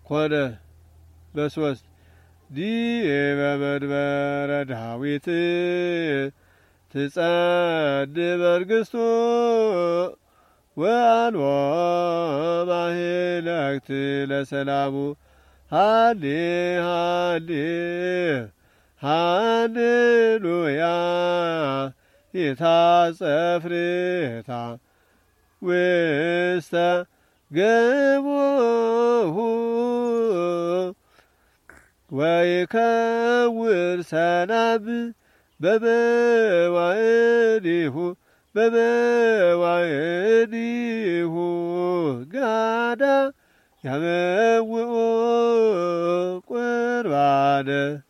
ኮነ በሶስት ዲበ መንበረ ዳዊት ትጸንዕ መንግሥቱ ወአልቦ ማኅለቅት ለሰላሙ ሃሌ ሃሌ ሃሌሉያ ይታጸፍርታ ውስተ ገቦሁ ወይከውር ሰላም በመዋዕሊሁ በመዋዕሊሁ ጋዳ ያመውኡ ቁርባነ